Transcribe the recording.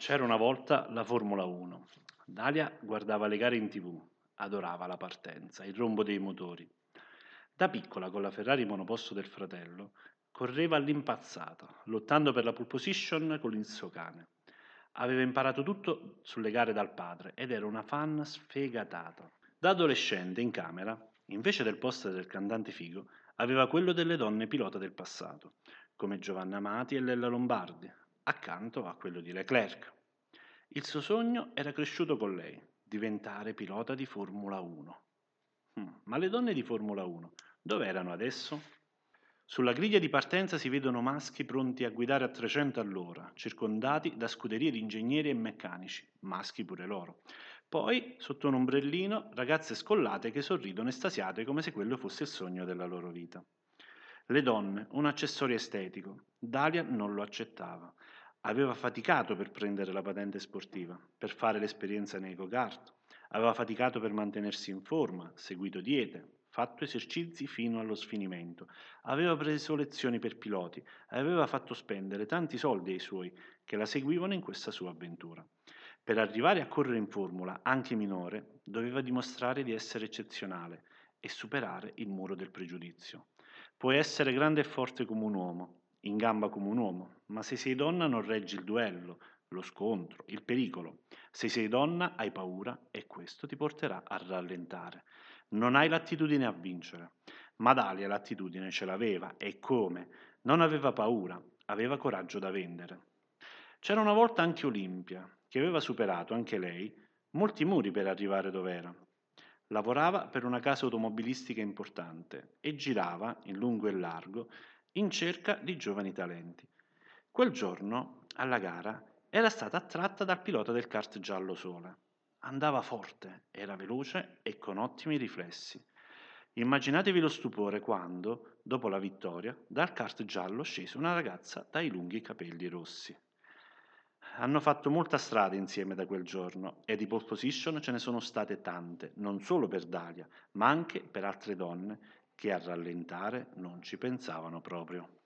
C'era una volta la Formula 1. Dalia guardava le gare in TV, adorava la partenza, il rombo dei motori. Da piccola, con la Ferrari monoposto del fratello, correva all'impazzata, lottando per la pole position con il suo cane. Aveva imparato tutto sulle gare dal padre ed era una fan sfegatata. Da adolescente, in camera, invece del poster del cantante figo, aveva quello delle donne pilota del passato, come Giovanna Amati e Lella Lombardi, accanto a quello di Leclerc. Il suo sogno era cresciuto con lei, diventare pilota di Formula 1. Ma le donne di Formula 1 dove erano adesso? Sulla griglia di partenza si vedono maschi pronti a guidare a 300 all'ora, circondati da scuderie di ingegneri e meccanici, maschi pure loro. Poi, sotto un ombrellino, ragazze scollate che sorridono estasiate come se quello fosse il sogno della loro vita. Le donne, un accessorio estetico. Dalia non lo accettava. Aveva faticato per prendere la patente sportiva, per fare l'esperienza nei go-kart. Aveva faticato per mantenersi in forma, seguito diete, fatto esercizi fino allo sfinimento. Aveva preso lezioni per piloti e aveva fatto spendere tanti soldi ai suoi che la seguivano in questa sua avventura. Per arrivare a correre in formula, anche minore, doveva dimostrare di essere eccezionale e superare il muro del pregiudizio. Puoi essere grande e forte come un uomo, in gamba come un uomo, ma se sei donna non reggi il duello, lo scontro, il pericolo. Se sei donna hai paura e questo ti porterà a rallentare. Non hai l'attitudine a vincere. Ma Dalia l'attitudine ce l'aveva e come? Non aveva paura, aveva coraggio da vendere. C'era una volta anche Olimpia, che aveva superato, anche lei, molti muri per arrivare dove era. Lavorava per una casa automobilistica importante e girava, in lungo e largo, in cerca di giovani talenti. Quel giorno, alla gara, era stata attratta dal pilota del kart giallo Sole. Andava forte, era veloce e con ottimi riflessi. Immaginatevi lo stupore quando, dopo la vittoria, dal kart giallo scese una ragazza dai lunghi capelli rossi. Hanno fatto molta strada insieme da quel giorno e di pole position ce ne sono state tante, non solo per Dalia, ma anche per altre donne che a rallentare non ci pensavano proprio.